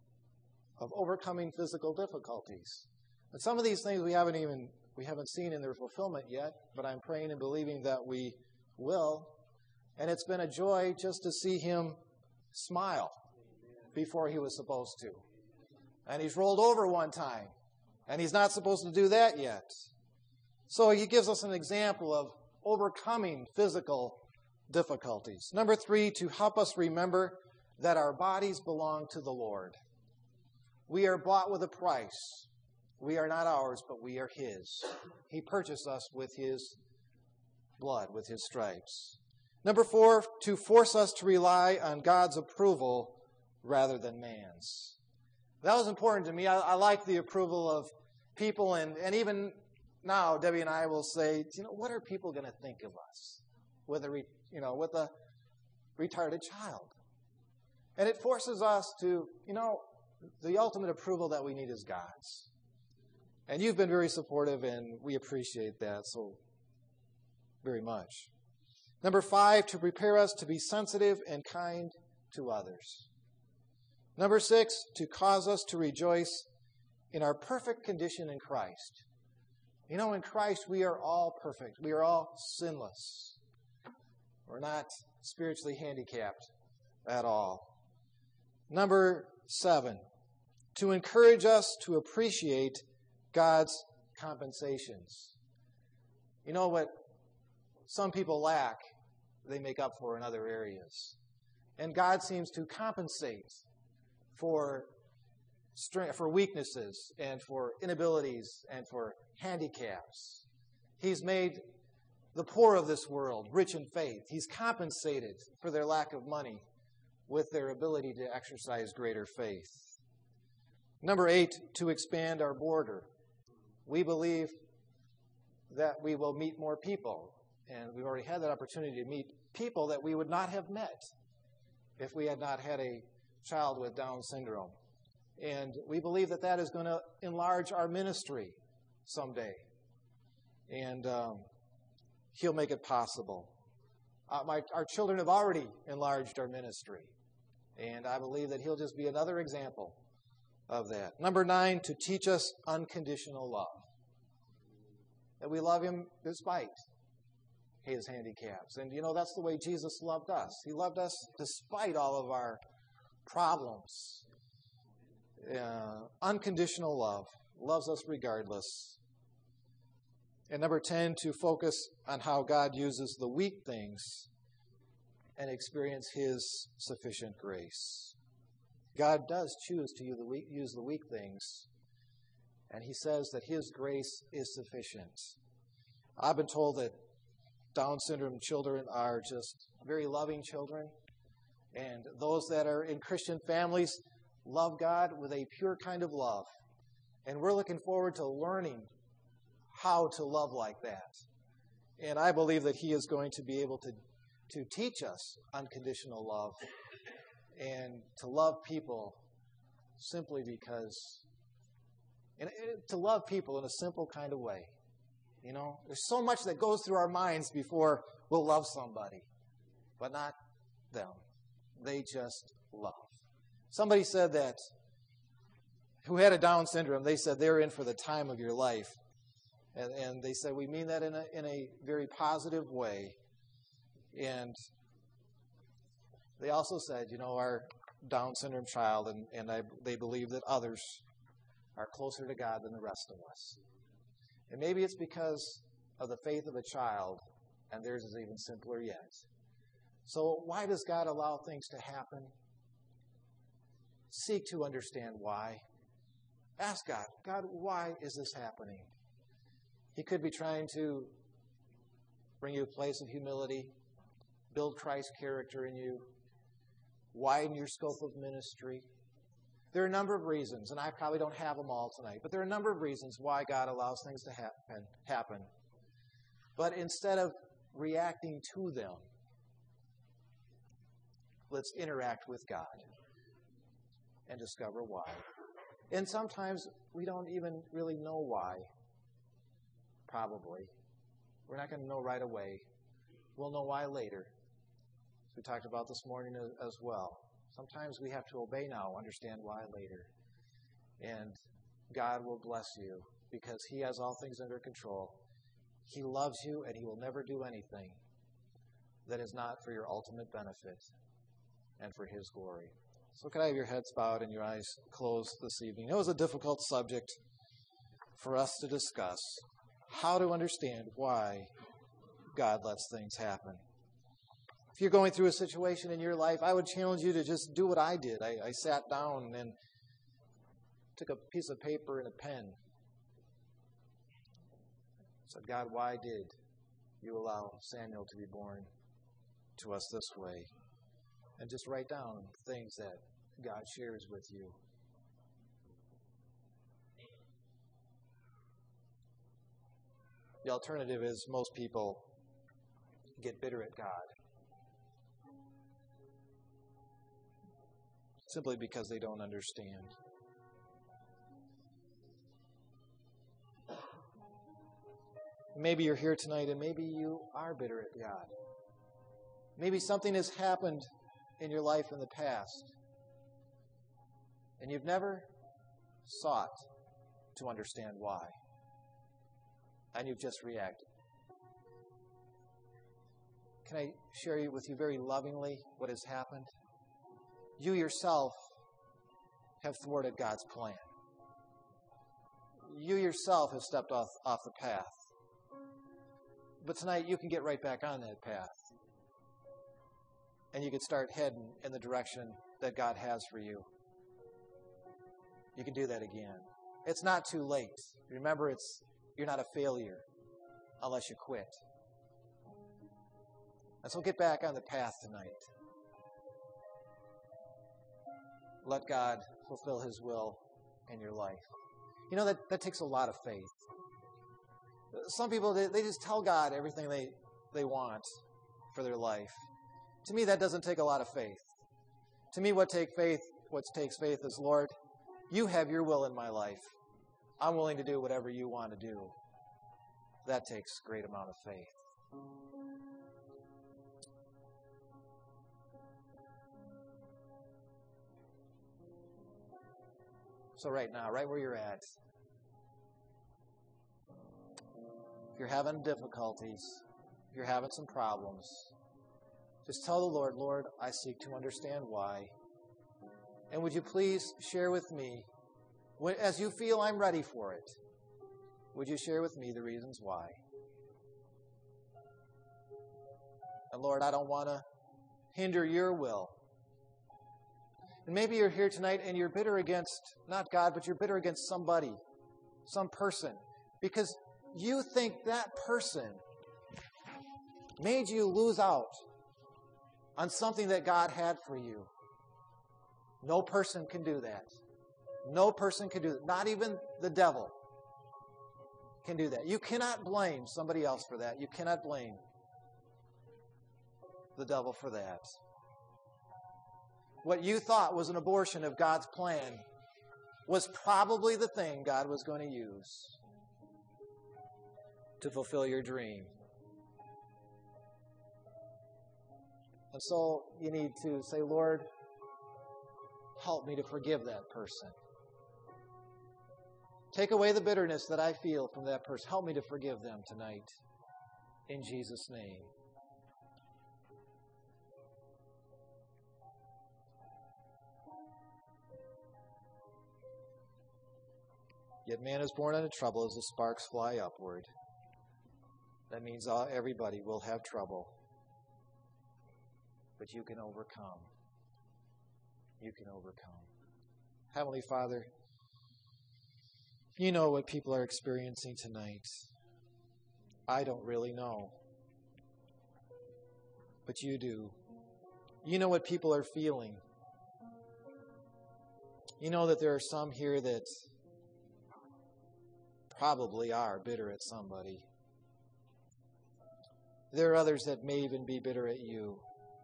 of overcoming physical difficulties. And some of these things we haven't even we haven't seen in their fulfillment yet, but I'm praying and believing that we will. And it's been a joy just to see him smile before he was supposed to. And he's rolled over one time, and he's not supposed to do that yet. So he gives us an example of overcoming physical difficulties. Number three, to help us remember that our bodies belong to the Lord. We are bought with a price. We are not ours, but we are his. He purchased us with his blood, with his stripes. Number four, to force us to rely on God's approval rather than man's. That was important to me. I, I like the approval of people, and, and even now, Debbie and I will say, you know, what are people going to think of us with a, re, you know, with a retarded child? And it forces us to, you know, the ultimate approval that we need is God's. And you've been very supportive, and we appreciate that so very much. Number five, to prepare us to be sensitive and kind to others. Number six, to cause us to rejoice in our perfect condition in Christ. You know, in Christ, we are all perfect. We are all sinless. We're not spiritually handicapped at all. Number seven, to encourage us to appreciate God's compensations. You know what some people lack, they make up for in other areas. And God seems to compensate for strength, for weaknesses and for inabilities and for handicaps. He's made the poor of this world rich in faith. He's compensated for their lack of money with their ability to exercise greater faith. Number eight, to expand our border. We believe that we will meet more people, and we've already had that opportunity to meet people that we would not have met if we had not had a child with Down syndrome. And we believe that that is going to enlarge our ministry someday. And um, he'll make it possible. Uh, my, our children have already enlarged our ministry. And I believe that he'll just be another example of that. Number nine, to teach us unconditional love. That we love him despite his handicaps. And, you know, that's the way Jesus loved us. He loved us despite all of our problems. Uh, unconditional love. Loves us regardless. And number ten, to focus on how God uses the weak things and experience his sufficient grace. God does choose to use the weak, use the weak things, and he says that his grace is sufficient. I've been told that Down syndrome children are just very loving children, and those that are in Christian families love God with a pure kind of love. And we're looking forward to learning how to love like that. And I believe that he is going to be able to, to teach us unconditional love and to love people simply because, and to love people in a simple kind of way. You know, there's so much that goes through our minds before we'll love somebody, but not them. They just love. Somebody said that, who had a Down syndrome, they said they're in for the time of your life. And, and they said, we mean that in a, in a very positive way. And they also said, you know, our Down syndrome child, and, and I, they believe that others are closer to God than the rest of us. And maybe it's because of the faith of a child, and theirs is even simpler yet. So why does God allow things to happen? Seek to understand why. Ask God, God, why is this happening? He could be trying to bring you to a place of humility, build Christ's character in you, widen your scope of ministry. There are a number of reasons, and I probably don't have them all tonight, but there are a number of reasons why God allows things to happen. happen. But instead of reacting to them, let's interact with God and discover why. And sometimes we don't even really know why, probably. We're not going to know right away. We'll know why later. As we talked about this morning as well. Sometimes we have to obey now, understand why later. And God will bless you because He has all things under control. He loves you, and He will never do anything that is not for your ultimate benefit and for His glory. So could I have your heads bowed and your eyes closed this evening? It was a difficult subject for us to discuss. How to understand why God lets things happen. If you're going through a situation in your life, I would challenge you to just do what I did. I, I sat down and took a piece of paper and a pen. Said, God, why did you allow Samuel to be born to us this way? And just write down things that God shares with you. The alternative is most people get bitter at God. Simply because they don't understand. Maybe you're here tonight and maybe you are bitter at God. Maybe something has happened in your life in the past and you've never sought to understand why. And you've just reacted. Can I share with you very lovingly what has happened? You yourself have thwarted God's plan. You yourself have stepped off, off the path. But tonight you can get right back on that path. And you can start heading in the direction that God has for you. You can do that again. It's not too late. Remember, it's you're not a failure unless you quit. And so get back on the path tonight. Let God fulfill His will in your life. You know, that, that takes a lot of faith. Some people, they, they just tell God everything they, they want for their life. To me, that doesn't take a lot of faith. To me, what take faith, what takes faith is, Lord, you have your will in my life. I'm willing to do whatever you want to do. That takes a great amount of faith. So right now, right where you're at, if you're having difficulties, if you're having some problems, just tell the Lord, Lord, I seek to understand why. And would you please share with me, when, as you feel I'm ready for it, would you share with me the reasons why? And Lord, I don't want to hinder your will. And maybe you're here tonight and you're bitter against, not God, but you're bitter against somebody, some person, because you think that person made you lose out on something that God had for you. No person can do that. No person can do that. Not even the devil can do that. You cannot blame somebody else for that. You cannot blame the devil for that. What you thought was an abortion of God's plan was probably the thing God was going to use to fulfill your dream. And so you need to say, Lord, help me to forgive that person. Take away the bitterness that I feel from that person. Help me to forgive them tonight. In Jesus' name. Yet man is born unto trouble as the sparks fly upward. That means all, everybody will have trouble. But you can overcome. You can overcome. Heavenly Father, you know what people are experiencing tonight. I don't really know. But you do. You know what people are feeling. You know that there are some here that probably are bitter at somebody. There are others that may even be bitter at you.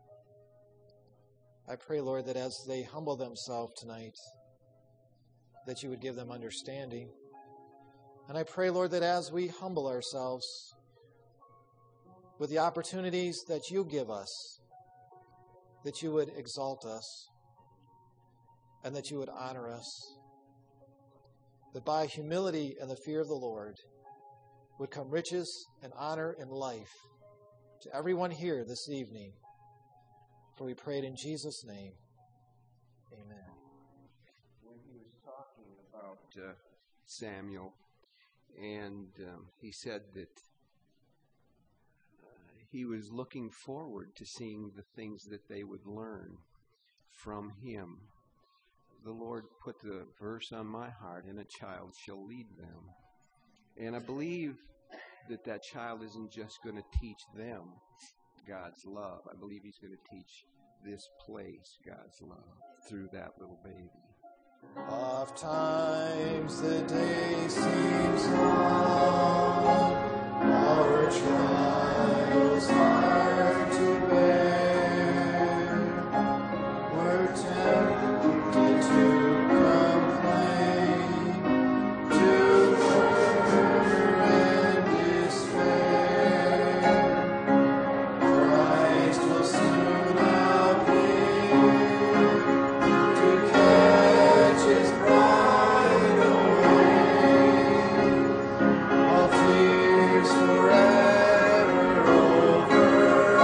I pray, Lord, that as they humble themselves tonight, that you would give them understanding. And I pray, Lord, that as we humble ourselves with the opportunities that you give us, that you would exalt us and that you would honor us. That by humility and the fear of the Lord would come riches and honor and life to everyone here this evening. For we prayed in Jesus' name. Amen. When he was talking about uh, Samuel, and um, he said that uh, he was looking forward to seeing the things that they would learn from him. The Lord put the verse on my heart, and a child shall lead them. And I believe that that child isn't just going to teach them God's love. I believe he's going to teach this place God's love through that little baby. Oft times the day seems long, our trials hard to bear. We're tempted to complain, to murmur and despair. Christ will soon appear to catch his bride away. All fears forever over.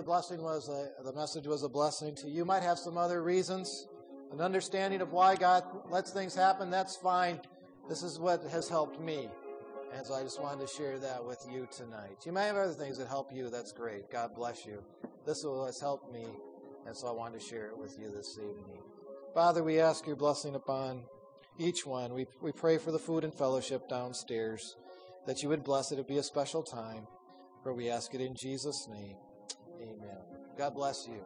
the blessing was a, the message was a blessing to you. You might have some other reasons, an understanding of why God lets things happen. That's fine. This is what has helped me. And so I just wanted to share that with you tonight. You may have other things that help you. That's great. God bless you. This has helped me, and so I wanted to share it with you this evening. Father, we ask your blessing upon each one. We, we pray for the food and fellowship downstairs, that you would bless it. It would be a special time, for we ask it in Jesus' name. Amen. God bless you.